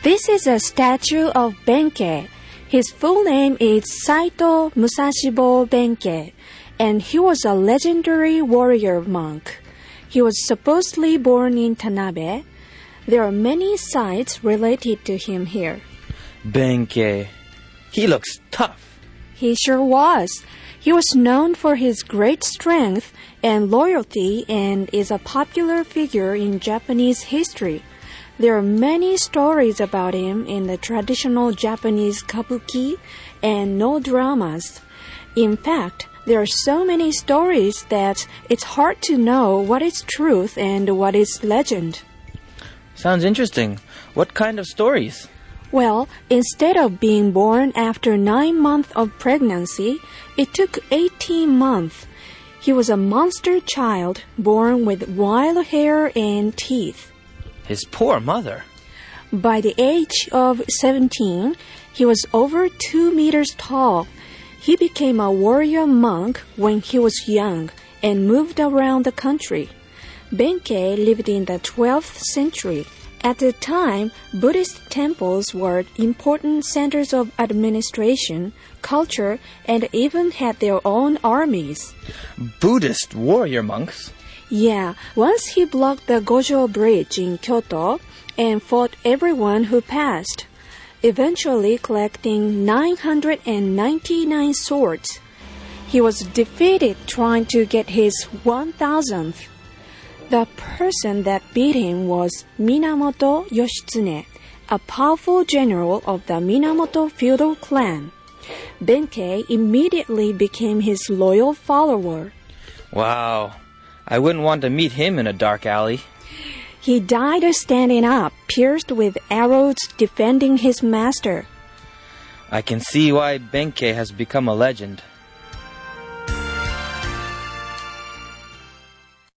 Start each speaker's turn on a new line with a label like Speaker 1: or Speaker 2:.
Speaker 1: This is a statue of Benkei. His full name is Saito Musashibo Benkei, and he was a legendary warrior monk. He was supposedly born in Tanabe. There are many sites related to him here.
Speaker 2: Benkei. He looks tough.
Speaker 1: He sure was. He was known for his great strength and loyalty and is a popular figure in Japanese history. There are many stories about him in the traditional Japanese kabuki and no dramas. In fact, there are so many stories that it's hard to know what is truth and what is legend.
Speaker 2: Sounds interesting. What kind of stories?
Speaker 1: Well, instead of being born after 9 months of pregnancy, it took 18 months. He was a monster child born with wild hair and teeth.
Speaker 2: His poor mother.
Speaker 1: By the age of 17, he was over 2 meters tall. He became a warrior monk when he was young and moved around the country. Benkei lived in the 12th century. At the time, Buddhist temples were important centers of administration, culture, and even had their own armies.
Speaker 2: Buddhist warrior monks?
Speaker 1: Yeah, once he blocked the Gojo Bridge in Kyoto and fought everyone who passed, eventually collecting 999 swords. He was defeated trying to get his 1000th. The person that beat him was Minamoto Yoshitsune, a powerful general of the Minamoto feudal clan. Benkei immediately became his loyal follower.
Speaker 2: Wow. I wouldn't want to meet him in a dark alley.
Speaker 1: He died standing up, pierced with arrows defending his master.
Speaker 2: I can see why Benkei has become a legend.